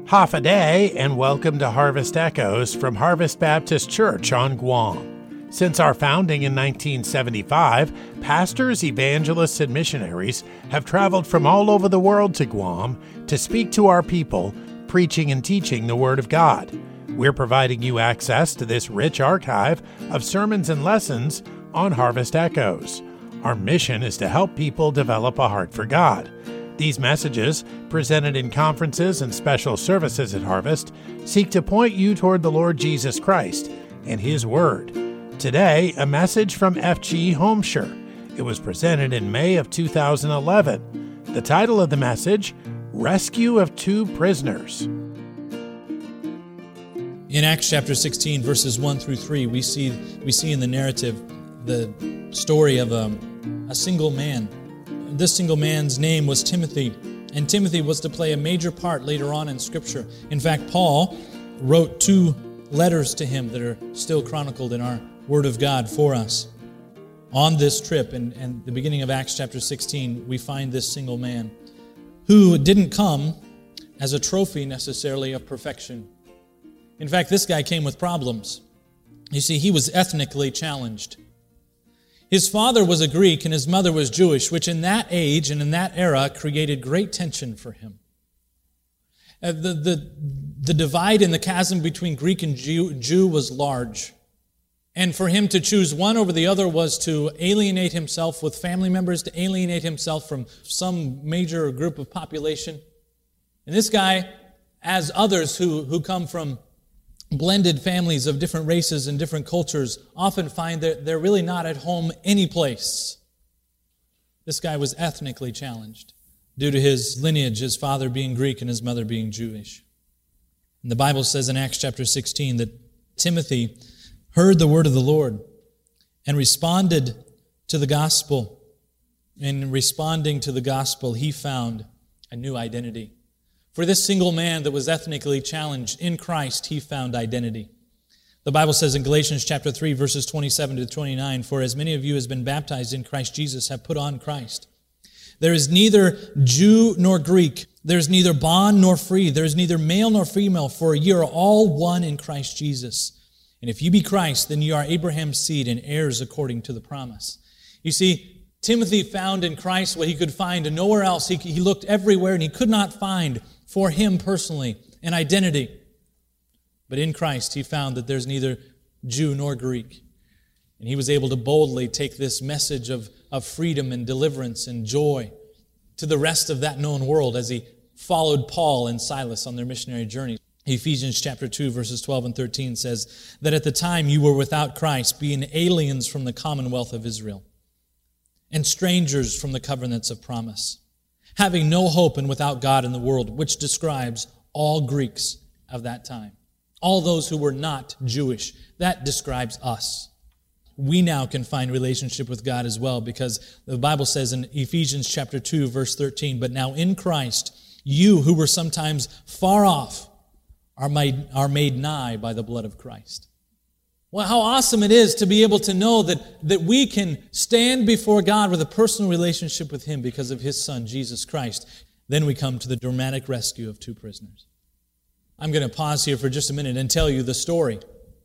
Half a day, and welcome to Harvest Echoes from Harvest Baptist Church on Guam. Since our founding in 1975, pastors, evangelists, and missionaries have traveled from all over the world to Guam to speak to our people, preaching and teaching the Word of God. We're providing you access to this rich archive of sermons and lessons on Harvest Echoes. Our mission is to help people develop a heart for God. These messages, presented in conferences and special services at Harvest, seek to point you toward the Lord Jesus Christ and His Word. Today, a message from F.G. Homsher. It was presented in May of 2011. The title of the message, Rescue of Two Prisoners. In Acts chapter 16, verses 1 through 3, we see in the narrative the story of a single man. This single man's name was Timothy, and Timothy was to play a major part later on in Scripture. In fact, Paul wrote 2 letters to him that are still chronicled in our Word of God for us. On this trip, and the beginning of Acts chapter 16, we find this single man who didn't come as a trophy necessarily of perfection. In fact, this guy came with problems. You see, he was ethnically challenged. His father was a Greek and his mother was Jewish, which in that age and in that era created great tension for him. The divide in the chasm between Greek and Jew was large. And for him to choose one over the other was to alienate himself with family members, to alienate himself from some major group of population. And this guy, as others who come from blended families of different races and different cultures, often find that they're really not at home any place. This guy was ethnically challenged due to his lineage, his father being Greek and his mother being Jewish. And the Bible says in Acts chapter 16 that Timothy heard the word of the Lord and responded to the gospel. In responding to the gospel, he found a new identity. For this single man that was ethnically challenged, in Christ he found identity. The Bible says in Galatians chapter 3, verses 27 to 29, "For as many of you as been baptized in Christ Jesus have put on Christ. There is neither Jew nor Greek. There is neither bond nor free. There is neither male nor female, for ye are all one in Christ Jesus. And if you be Christ, then you are Abraham's seed and heirs according to the promise." You see, Timothy found in Christ what he could find nowhere else. He looked everywhere and he could not find for him personally an identity. But in Christ he found that there's neither Jew nor Greek. And he was able to boldly take this message of freedom and deliverance and joy to the rest of that known world as he followed Paul and Silas on their missionary journey. Ephesians chapter 2, verses 12 and 13 says that at the time you were without Christ, being aliens from the commonwealth of Israel and strangers from the covenants of promise, having no hope and without God in the world, which describes all Greeks of that time. All those who were not Jewish. That describes us. We now can find relationship with God as well, because the Bible says in Ephesians chapter 2, verse 13, "But now in Christ, you who were sometimes far off are made nigh by the blood of Christ." Well, how awesome it is to be able to know that we can stand before God with a personal relationship with Him because of His Son, Jesus Christ. Then we come to the dramatic rescue of 2 prisoners. I'm going to pause here for just a minute and tell you the story.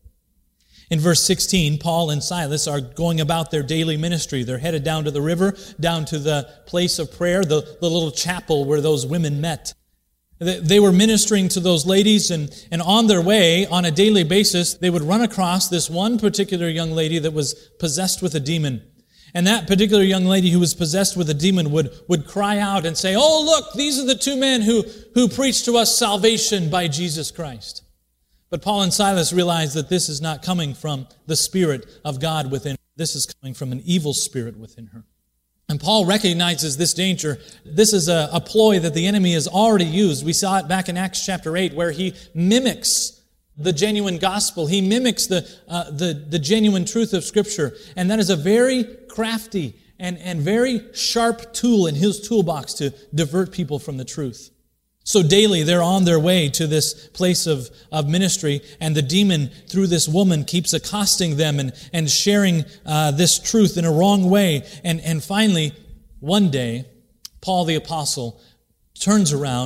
In verse 16, Paul and Silas are going about their daily ministry. They're headed down to the river, down to the place of prayer, the little chapel where those women met. They were ministering to those ladies, and on their way, on a daily basis, they would run across this one particular young lady that was possessed with a demon. And that particular young lady who was possessed with a demon would cry out and say, "Oh, look, these are the 2 men who preached to us salvation by Jesus Christ." But Paul and Silas realized that this is not coming from the Spirit of God within her. This is coming from an evil spirit within her. And Paul recognizes this danger. This is a ploy that the enemy has already used. We saw it back in Acts chapter 8, where he mimics the genuine gospel. He mimics the genuine truth of Scripture. And that is a very crafty and very sharp tool in his toolbox to divert people from the truth. So daily they're on their way to this place of ministry, and the demon, through this woman, keeps accosting them and sharing this truth in a wrong way. And finally, one day, Paul the Apostle turns around,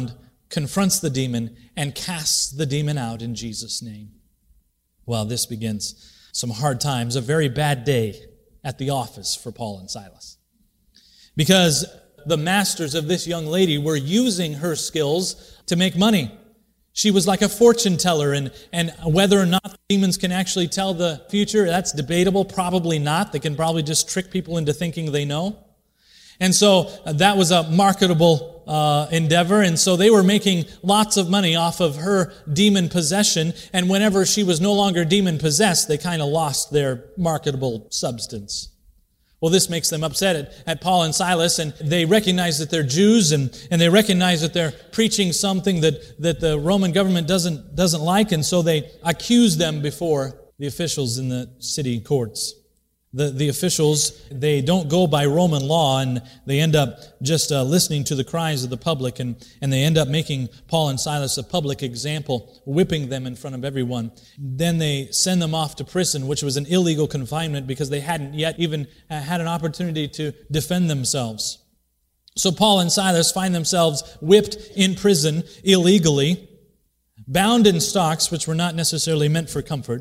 confronts the demon, and casts the demon out in Jesus' name. Well, this begins some hard times, a very bad day at the office for Paul and Silas. Because the masters of this young lady were using her skills to make money. She was like a fortune teller, and whether or not demons can actually tell the future, that's debatable. Probably not. They can probably just trick people into thinking they know. And so that was a marketable endeavor, and so they were making lots of money off of her demon possession, and whenever she was no longer demon possessed, they kind of lost their marketable substance. Well, this makes them upset at Paul and Silas, and they recognize that they're Jews, and they recognize that they're preaching something that the Roman government doesn't like, and so they accuse them before the officials in the city courts. The officials, they don't go by Roman law, and they end up just listening to the cries of the public, and they end up making Paul and Silas a public example, whipping them in front of everyone. Then they send them off to prison, which was an illegal confinement because they hadn't yet even had an opportunity to defend themselves. So Paul and Silas find themselves whipped in prison illegally, bound in stocks which were not necessarily meant for comfort.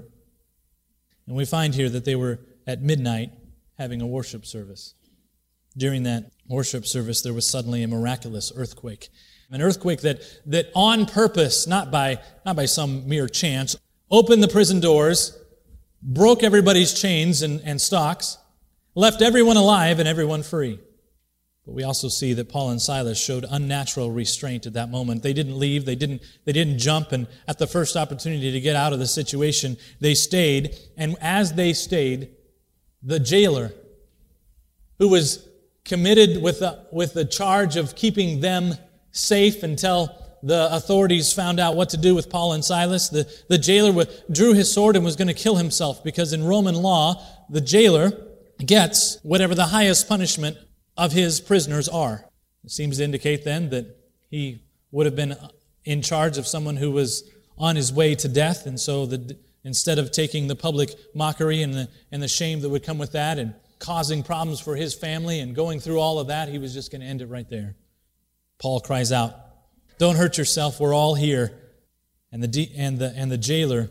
And we find here that they were at midnight having a worship service. During that worship service, there was suddenly a miraculous earthquake. An earthquake that on purpose, not by some mere chance, opened the prison doors, broke everybody's chains and stocks, left everyone alive and everyone free. But we also see that Paul and Silas showed unnatural restraint at that moment. They didn't leave, they didn't jump, and at the first opportunity to get out of the situation, they stayed. And as they stayed, the jailer, who was committed with the charge of keeping them safe until the authorities found out what to do with Paul and Silas, the jailer drew his sword and was going to kill himself, because in Roman law, the jailer gets whatever the highest punishment of his prisoners are. It seems to indicate then that he would have been in charge of someone who was on his way to death, and so instead of taking the public mockery and the shame that would come with that and causing problems for his family and going through all of that, he was just going to end it right there. Paul cries out, "Don't hurt yourself, we're all here." And the jailer,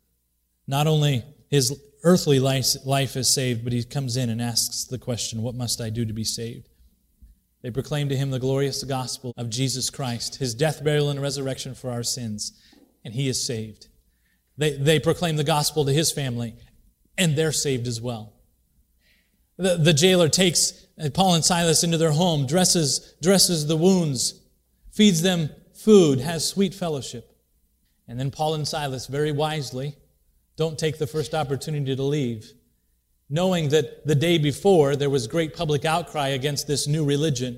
not only his earthly life is saved, but he comes in and asks the question, "What must I do to be saved?" They proclaim to him the glorious gospel of Jesus Christ, his death, burial, and resurrection for our sins, and he is saved. They proclaim the gospel to his family, and they're saved as well. The jailer takes Paul and Silas into their home, dresses the wounds, feeds them food, has sweet fellowship. And then Paul and Silas, very wisely, don't take the first opportunity to leave, knowing that the day before there was great public outcry against this new religion.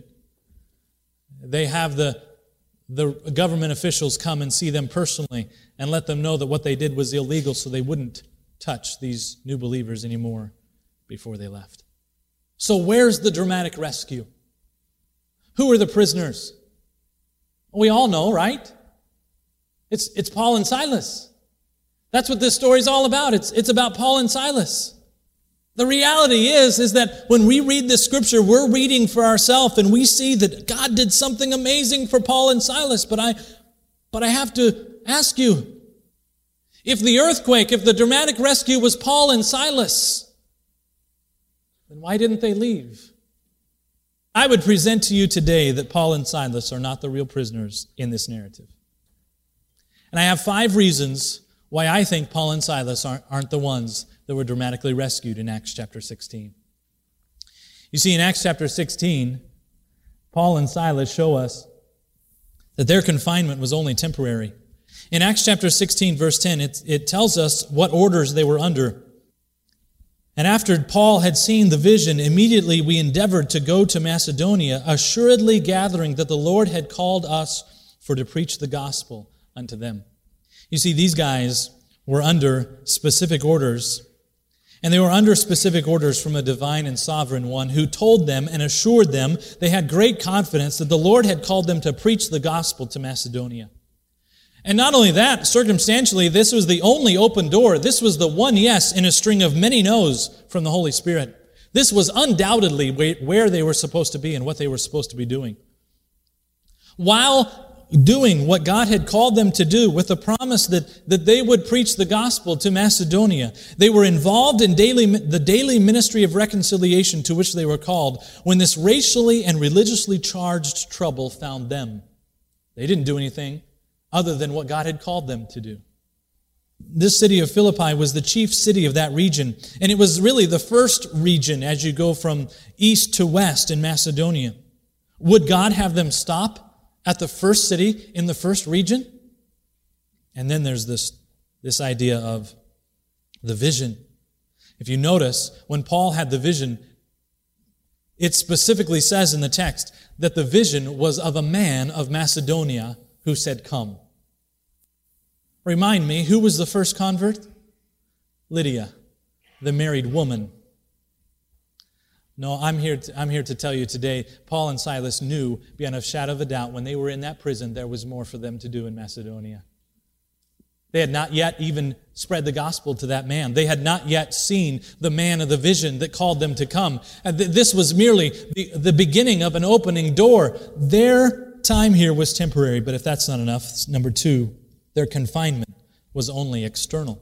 They have the government officials come and see them personally and let them know that what they did was illegal, so they wouldn't touch these new believers anymore before they left. So where's the dramatic rescue? Who are the prisoners? We all know, right? It's Paul and Silas. That's what this story is all about. It's about Paul and Silas. The reality is that when we read this scripture, we're reading for ourselves and we see that God did something amazing for Paul and Silas. But I have to ask you, if the dramatic rescue was Paul and Silas, then why didn't they leave? I would present to you today that Paul and Silas are not the real prisoners in this narrative. And I have 5 reasons why I think Paul and Silas aren't the ones that were dramatically rescued in Acts chapter 16. You see, in Acts chapter 16, Paul and Silas show us that their confinement was only temporary. In Acts chapter 16, verse 10, it tells us what orders they were under. "And after Paul had seen the vision, immediately we endeavored to go to Macedonia, assuredly gathering that the Lord had called us for to preach the gospel unto them." You see, these guys were under specific orders, and they were under specific orders from a divine and sovereign one who told them and assured them they had great confidence that the Lord had called them to preach the gospel to Macedonia. And not only that, circumstantially, this was the only open door. This was the one yes in a string of many no's from the Holy Spirit. This was undoubtedly where they were supposed to be and what they were supposed to be doing. While doing what God had called them to do with the promise that they would preach the gospel to Macedonia. They were involved in the daily ministry of reconciliation to which they were called when this racially and religiously charged trouble found them. They didn't do anything other than what God had called them to do. This city of Philippi was the chief city of that region, and it was really the first region as you go from east to west in Macedonia. Would God have them stop at the first city in the first region? And then there's this idea of the vision. If you notice, when Paul had the vision, it specifically says in the text that the vision was of a man of Macedonia who said, "Come." Remind me, who was the first convert? Lydia, the married woman. No, I'm here to tell you today, Paul and Silas knew beyond a shadow of a doubt when they were in that prison there was more for them to do in Macedonia. They had not yet even spread the gospel to that man. They had not yet seen the man of the vision that called them to come. And this was merely the beginning of an opening door. Their time here was temporary, but if that's not enough, number two, their confinement was only external.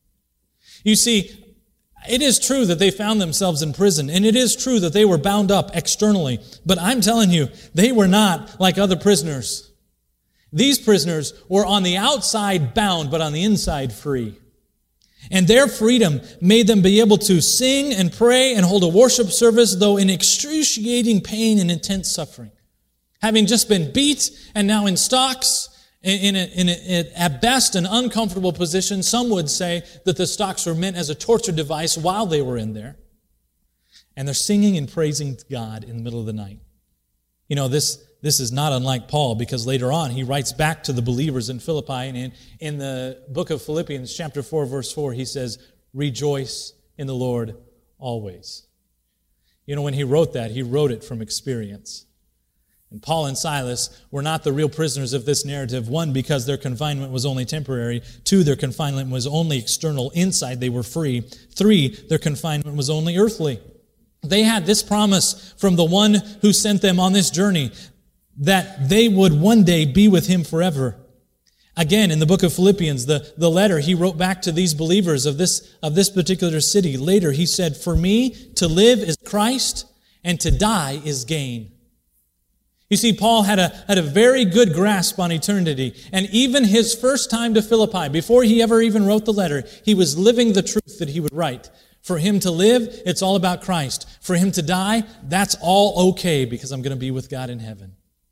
You see, it is true that they found themselves in prison, and it is true that they were bound up externally, but I'm telling you, they were not like other prisoners. These prisoners were on the outside bound, but on the inside free. And their freedom made them be able to sing and pray and hold a worship service, though in excruciating pain and intense suffering. Having just been beat and now in stocks, in at best an uncomfortable position. Some would say that the stocks were meant as a torture device while they were in there. And they're singing and praising God in the middle of the night. You know, this is not unlike Paul, because later on he writes back to the believers in Philippi, and in the book of Philippians, chapter 4, verse 4, he says, "Rejoice in the Lord always." You know, when he wrote that, he wrote it from experience. And Paul and Silas were not the real prisoners of this narrative. One, because their confinement was only temporary. Two, their confinement was only external. Inside, they were free. Three, their confinement was only earthly. They had this promise from the one who sent them on this journey that they would one day be with him forever. Again, in the book of Philippians, the letter he wrote back to these believers of this particular city, later he said, "For me to live is Christ, and to die is gain." You see, Paul had a very good grasp on eternity. And even his first time to Philippi, before he ever even wrote the letter, he was living the truth that he would write. For him to live, it's all about Christ. For him to die, that's all okay because I'm going to be with God in heaven.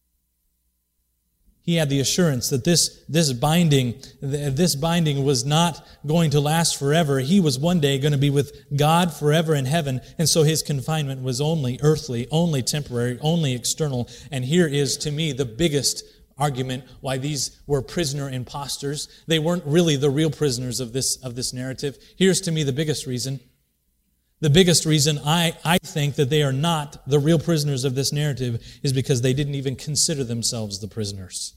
He had the assurance that this binding was not going to last forever. He was one day going to be with God forever in heaven, and so his confinement was only earthly, only temporary, only external. And here is, to me, the biggest argument why these were prisoner impostors. They weren't really the real prisoners of this narrative. Here's, to me, the biggest reason. The biggest reason I think that they are not the real prisoners of this narrative is because they didn't even consider themselves the prisoners.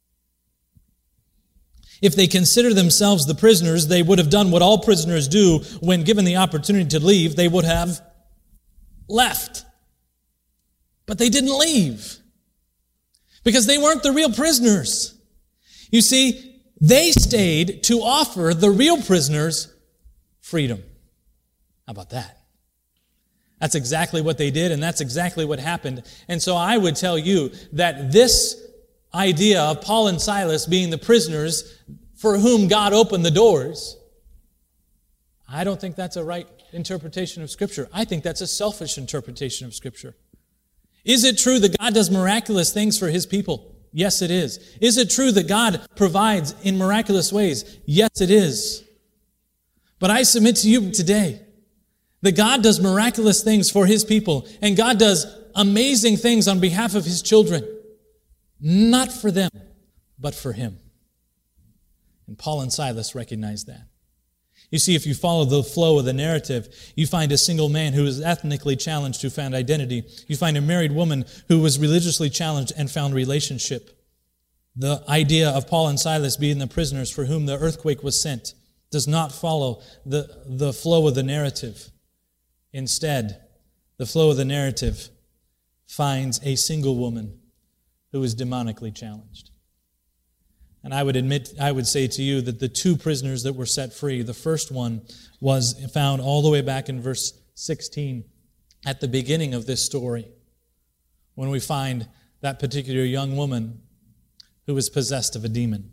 If they considered themselves the prisoners, they would have done what all prisoners do when given the opportunity to leave. They would have left. But they didn't leave because they weren't the real prisoners. You see, they stayed to offer the real prisoners freedom. How about that? That's exactly what they did, and that's exactly what happened. And so I would tell you that this idea of Paul and Silas being the prisoners for whom God opened the doors, I don't think that's a right interpretation of Scripture. I think that's a selfish interpretation of Scripture. Is it true that God does miraculous things for His people? Yes, it is. Is it true that God provides in miraculous ways? Yes, it is. But I submit to you today that God does miraculous things for His people, and God does amazing things on behalf of His children. Not for them, but for Him. And Paul and Silas recognized that. You see, if you follow the flow of the narrative, you find a single man who was ethnically challenged who found identity. You find a married woman who was religiously challenged and found relationship. The idea of Paul and Silas being the prisoners for whom the earthquake was sent does not follow the flow of the narrative. Instead, the flow of the narrative finds a single woman who is demonically challenged. And I would say to you that the two prisoners that were set free, the first one was found all the way back in verse 16 at the beginning of this story, when we find that particular young woman who was possessed of a demon.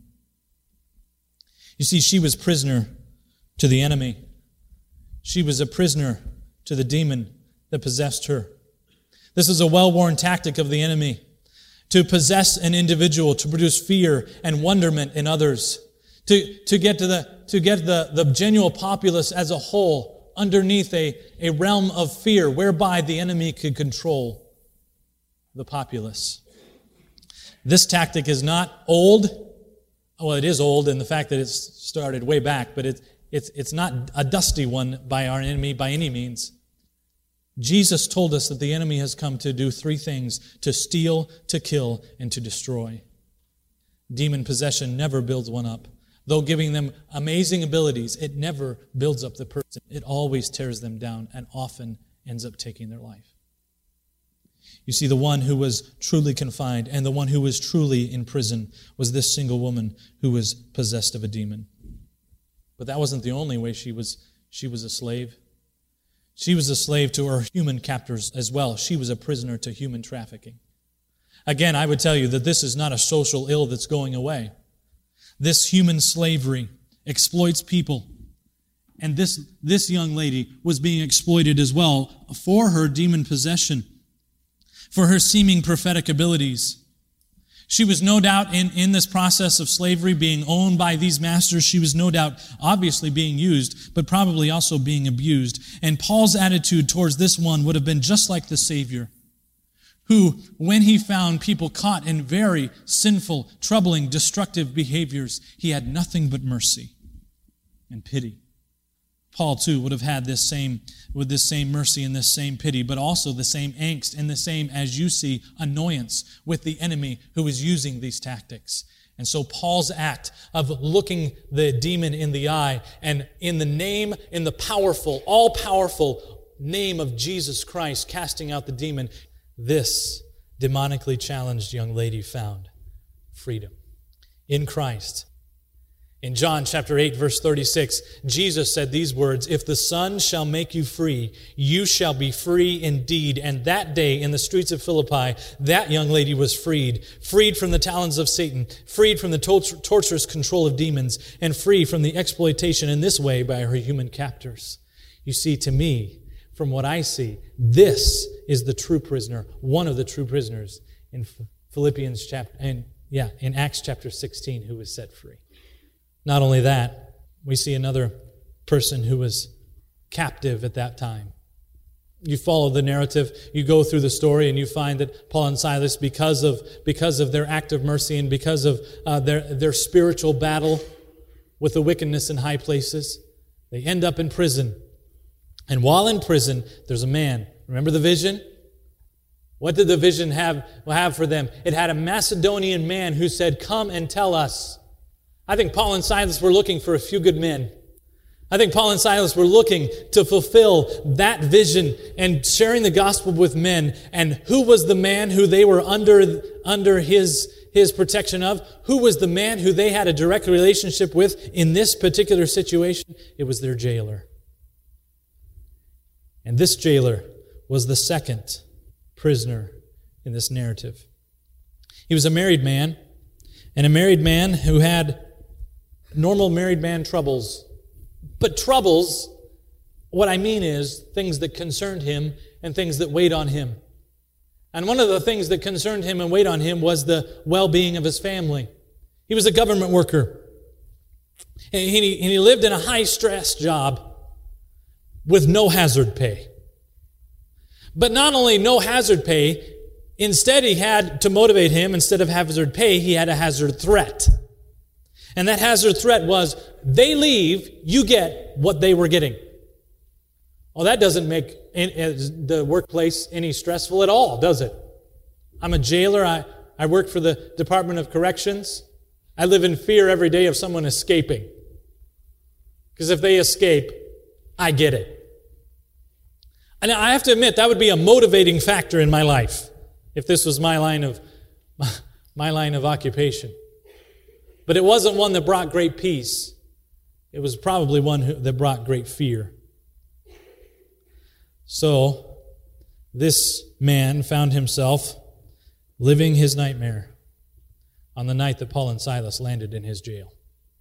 You see, she was prisoner to the enemy. She was a prisoner to the demon that possessed her. This is a well-worn tactic of the enemy, to possess an individual, to produce fear and wonderment in others, to get the genuine populace as a whole underneath a realm of fear whereby the enemy could control the populace. This tactic is not old. Well, it is old in the fact that it's started way back, but it's not a dusty one by our enemy by any means. Jesus told us that the enemy has come to do three things: to steal, to kill, and to destroy. Demon possession never builds one up. Though giving them amazing abilities, it never builds up the person. It always tears them down and often ends up taking their life. You see, the one who was truly confined and the one who was truly in prison was this single woman who was possessed of a demon. But that wasn't the only way she was a slave. She was a slave to her human captors as well. She was a prisoner to human trafficking. Again, I would tell you that this is not a social ill that's going away. This human slavery exploits people. And this young lady was being exploited as well for her demon possession, for her seeming prophetic abilities. She was no doubt in this process of slavery, being owned by these masters. She was no doubt obviously being used, but probably also being abused. And Paul's attitude towards this one would have been just like the Savior, who, when he found people caught in very sinful, troubling, destructive behaviors, he had nothing but mercy and pity. Paul, too, would have had this same mercy and this same pity, but also the same angst and the same, as you see, annoyance with the enemy who is using these tactics. And so Paul's act of looking the demon in the eye and in the powerful, all-powerful name of Jesus Christ, casting out the demon, this demonically challenged young lady found freedom in Christ. In John chapter 8, verse 36, Jesus said these words, "If the Son shall make you free, you shall be free indeed." And that day in the streets of Philippi, that young lady was freed from the talons of Satan, freed from the torturous control of demons, and free from the exploitation in this way by her human captors. You see, to me, from what I see, this is the true prisoner, one of the true prisoners in in Acts chapter 16 who was set free. Not only that, we see another person who was captive at that time. You follow the narrative, you go through the story, and you find that Paul and Silas, because of their act of mercy and because of their spiritual battle with the wickedness in high places, they end up in prison. And while in prison, there's a man. Remember the vision? What did the vision have for them? It had a Macedonian man who said, "Come and tell us." I think Paul and Silas were looking for a few good men. I think Paul and Silas were looking to fulfill that vision and sharing the gospel with men. And who was the man who they were under his protection of? Who was the man who they had a direct relationship with in this particular situation? It was their jailer. And this jailer was the second prisoner in this narrative. He was a married man, and a married man who had normal married man troubles. But troubles, what I mean is things that concerned him and things that weighed on him. And one of the things that concerned him and weighed on him was the well-being of his family. He was a government worker. And he lived in a high-stress job with no hazard pay. But not only no hazard pay, instead he had to motivate him, instead of hazard pay, he had a hazard threat. And that hazard threat was, they leave, you get what they were getting. Well, that doesn't make the workplace any stressful at all, does it? I'm a jailer. I work for the Department of Corrections. I live in fear every day of someone escaping. Because if they escape, I get it. And I have to admit, that would be a motivating factor in my life if this was my line of occupation. But it wasn't one that brought great peace. It was probably one that brought great fear. So, this man found himself living his nightmare on the night that Paul and Silas landed in his jail.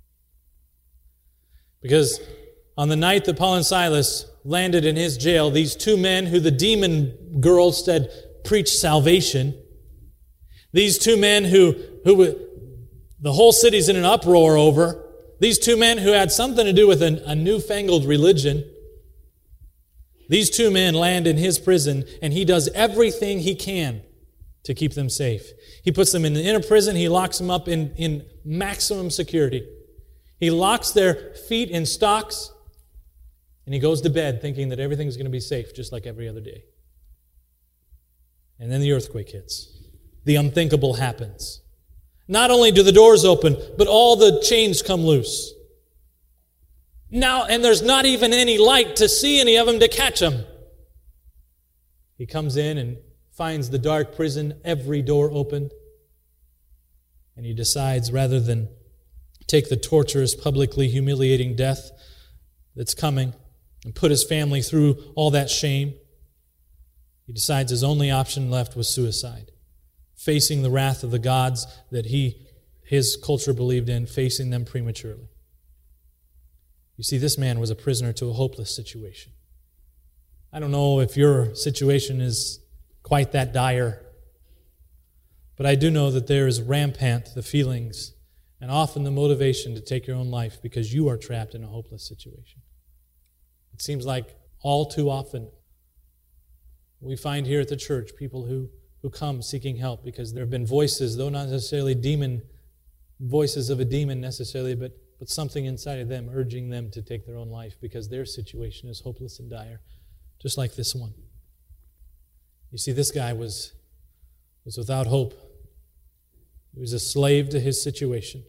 Because on the night that Paul and Silas landed in his jail, these two men who the demon girl said preached salvation, these two men who the whole city's in an uproar over, these two men who had something to do with a newfangled religion, these two men land in his prison, and he does everything he can to keep them safe. He puts them in the inner prison. He locks them up in maximum security. He locks their feet in stocks, and he goes to bed thinking that everything's going to be safe, just like every other day. And then the earthquake hits. The unthinkable happens. Not only do the doors open, but all the chains come loose. Now, and there's not even any light to see any of them to catch them. He comes in and finds the dark prison, every door opened. And he decides, rather than take the torturous, publicly humiliating death that's coming and put his family through all that shame, he decides his only option left was suicide. Facing the wrath of the gods that his culture believed in, facing them prematurely. You see, this man was a prisoner to a hopeless situation. I don't know if your situation is quite that dire, but I do know that there is rampant the feelings and often the motivation to take your own life because you are trapped in a hopeless situation. It seems like all too often we find here at the church people who come seeking help because there have been voices, though not necessarily voices of a demon necessarily, but something inside of them urging them to take their own life because their situation is hopeless and dire, just like this one. You see, this guy was without hope. He was a slave to his situation.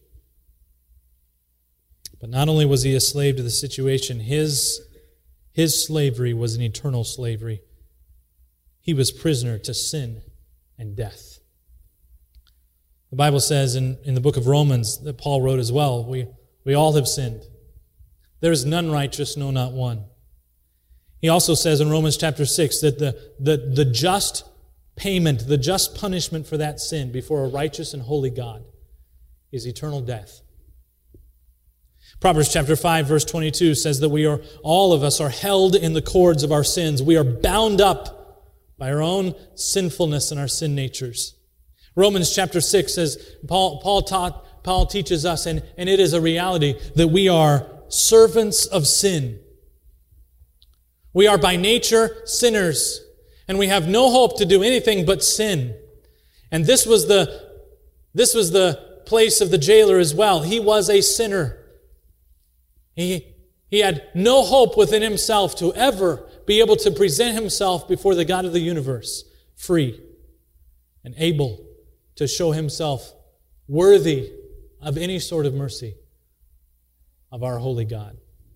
But not only was he a slave to the situation, his slavery was an eternal slavery. He was prisoner to sin and death. The Bible says in the book of Romans that Paul wrote as well, we all have sinned. There is none righteous, no, not one. He also says in Romans chapter 6 that the just payment, the just punishment for that sin before a righteous and holy God is eternal death. Proverbs chapter 5 verse 22 says that all of us are held in the cords of our sins. We are bound up by our own sinfulness and our sin natures. Romans chapter 6 says, Paul teaches us, and it is a reality, that we are servants of sin. We are by nature sinners, and we have no hope to do anything but sin. And this was the place of the jailer as well. He was a sinner. He had no hope within himself to ever be able to present himself before the God of the universe, free and able to show himself worthy of any sort of mercy of our holy God.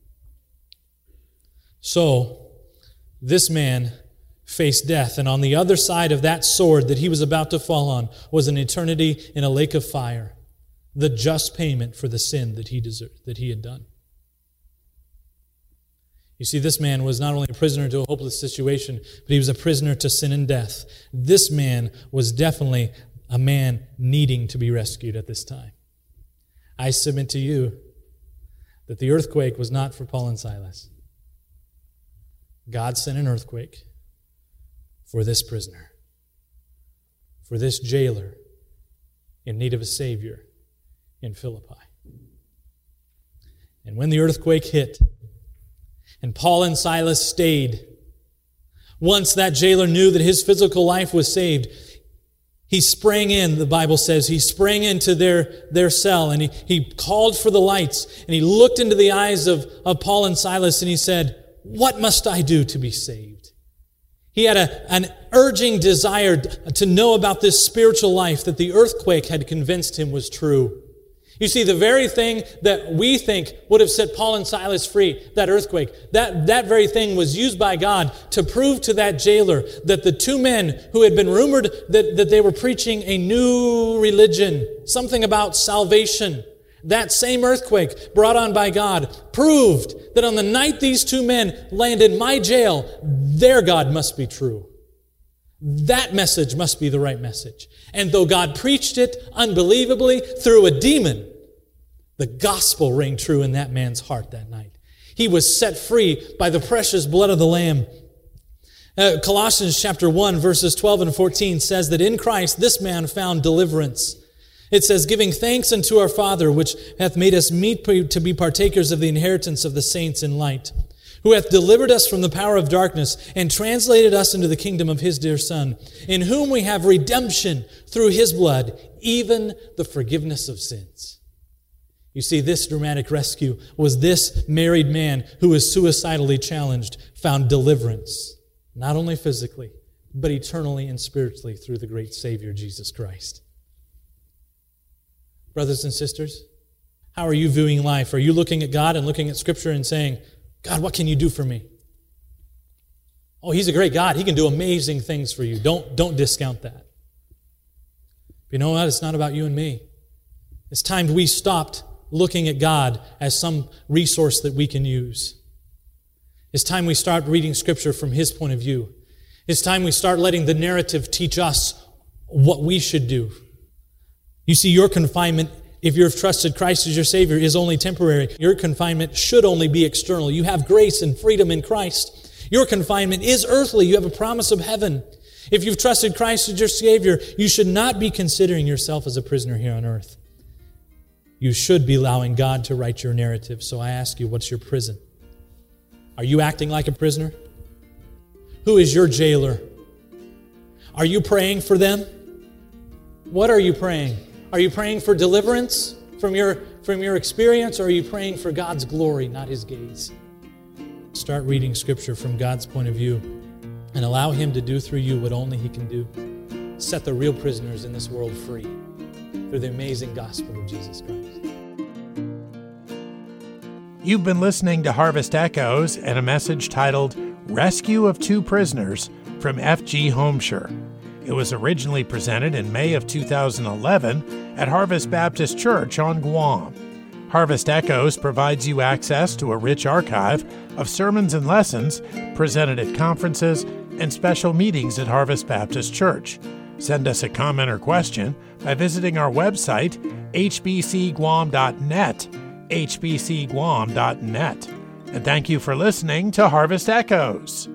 So, this man faced death, and on the other side of that sword that he was about to fall on was an eternity in a lake of fire, the just payment for the sin that he had done. You see, this man was not only a prisoner to a hopeless situation, but he was a prisoner to sin and death. This man was definitely a man needing to be rescued at this time. I submit to you that the earthquake was not for Paul and Silas. God sent an earthquake for this prisoner, for this jailer in need of a Savior in Philippi. And when the earthquake hit, and Paul and Silas stayed, once that jailer knew that his physical life was saved, he sprang in, the Bible says, he sprang into their cell, and he called for the lights, and he looked into the eyes of Paul and Silas, and he said, "What must I do to be saved?" He had an urging desire to know about this spiritual life that the earthquake had convinced him was true. You see, the very thing that we think would have set Paul and Silas free, that earthquake, that very thing was used by God to prove to that jailer that the two men who had been rumored that they were preaching a new religion, something about salvation, That same earthquake brought on by God proved that on the night these two men landed in my jail, their God must be true. That message must be the right message. And though God preached it unbelievably through a demon, the gospel rang true in that man's heart that night. He was set free by the precious blood of the Lamb. Colossians chapter 1, verses 12 and 14 says that in Christ this man found deliverance. It says, giving thanks unto our Father, which hath made us meet to be partakers of the inheritance of the saints in light, who hath delivered us from the power of darkness and translated us into the kingdom of his dear Son, in whom we have redemption through his blood, even the forgiveness of sins. You see, this dramatic rescue was this married man who was suicidally challenged, found deliverance, not only physically, but eternally and spiritually through the great Savior, Jesus Christ. Brothers and sisters, how are you viewing life? Are you looking at God and looking at Scripture and saying, God, what can you do for me? Oh, he's a great God. He can do amazing things for you. Don't discount that. But you know what? It's not about you and me. It's time we stopped looking at God as some resource that we can use. It's time we start reading Scripture from His point of view. It's time we start letting the narrative teach us what we should do. You see, your confinement, if you've trusted Christ as your Savior, is only temporary. Your confinement should only be external. You have grace and freedom in Christ. Your confinement is earthly. You have a promise of heaven. If you've trusted Christ as your Savior, you should not be considering yourself as a prisoner here on earth. You should be allowing God to write your narrative. So I ask you, what's your prison? Are you acting like a prisoner? Who is your jailer? Are you praying for them? What are you praying? Are you praying for deliverance from your experience, or are you praying for God's glory, not His gaze? Start reading Scripture from God's point of view and allow Him to do through you what only He can do. Set the real prisoners in this world free through the amazing gospel of Jesus Christ. You've been listening to Harvest Echoes and a message titled Rescue of Two Prisoners from F.G. Homeshire. It was originally presented in May of 2011 at Harvest Baptist Church on Guam. Harvest Echoes provides you access to a rich archive of sermons and lessons presented at conferences and special meetings at Harvest Baptist Church. Send us a comment or question by visiting our website, hbcguam.net, hbcguam.net. And thank you for listening to Harvest Echoes.